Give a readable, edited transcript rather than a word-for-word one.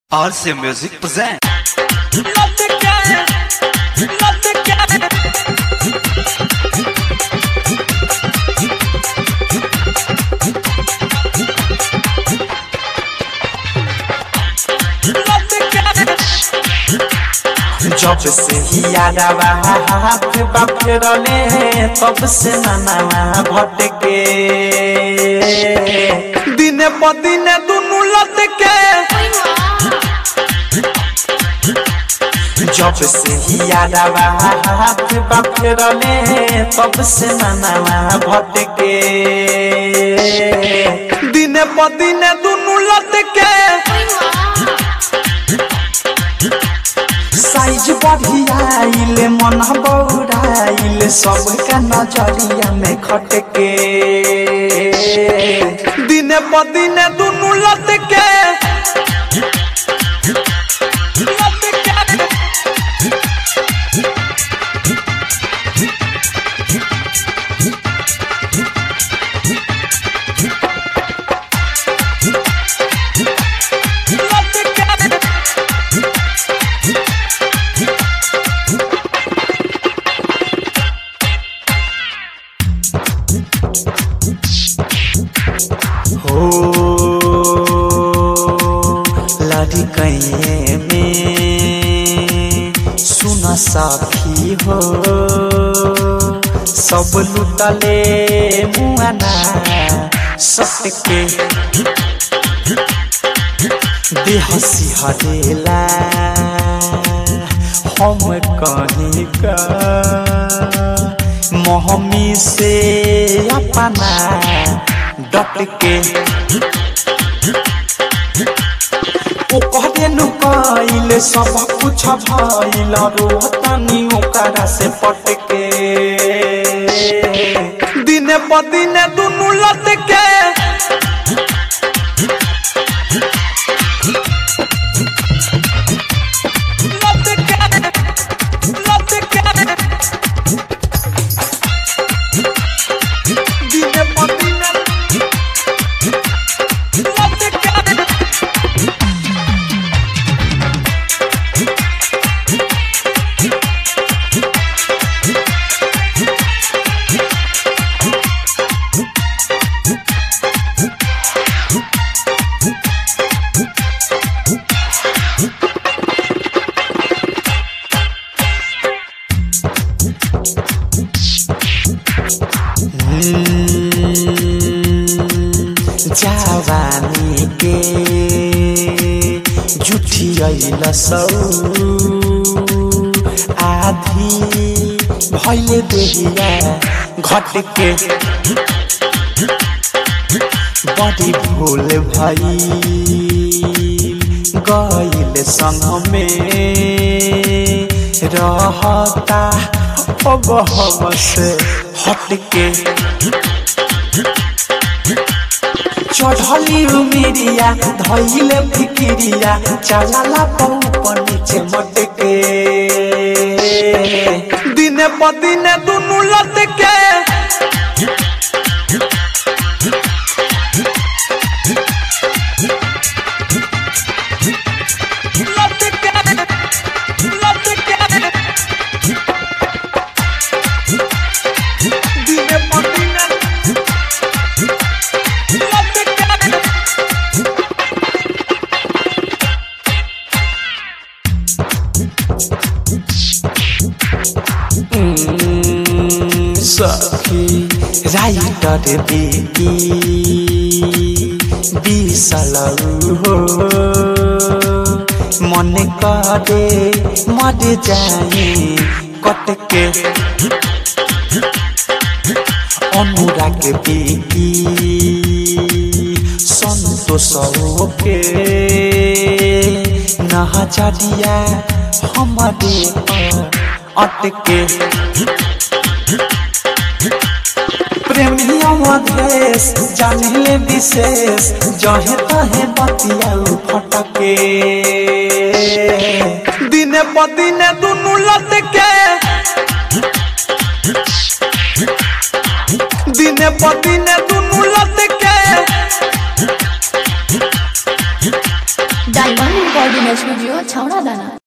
RC Music present. जब से ही यादवा हाथ बाफेरले तब से ननावा भटके दिने प दिने दुनु लटके। जब से ही यादवा हाथ बाफेरले तब से ननावा भटके दिने प दिने दुनु लटके। साइज बढ़ियाइले मन बौराइले सबका नजरिया में खटके दिने प दिने दुनु लटके। लड़ी कहीं में सुना साखी हो सब लुटले मुआना सटके बेहसी हरेला हम कहीं का मोहमी से अपना डटके ओ कहते नुकाइले सब कुछ भइल रोहतानी ओकरा से पटके दिने प दिने दुनु लटके। जवानी के जुठियल सौ आधी भइले देहिया घटके बड़ी भूल भई गइल संग में रहता अब हम से हटके। चढ़ली उमिरिया धइले फिकिरिया चलाला ऊपर नीचे मटके दिने प दिने दुनु लटके। सखी राइटर बेटी बिसलऊ हो मन करे मर जाए कटके अनुराग बेटी संतोष के नजरिया हमारे अटके प्रेमिया मधेश जानिले विशेष जहे तहे बतिया फटके दिने प दिने दुनु लटके दिने प दिने दुनु लटके। डायमंड रिकॉर्डिंग स्टूडियो छौड़ा दाना।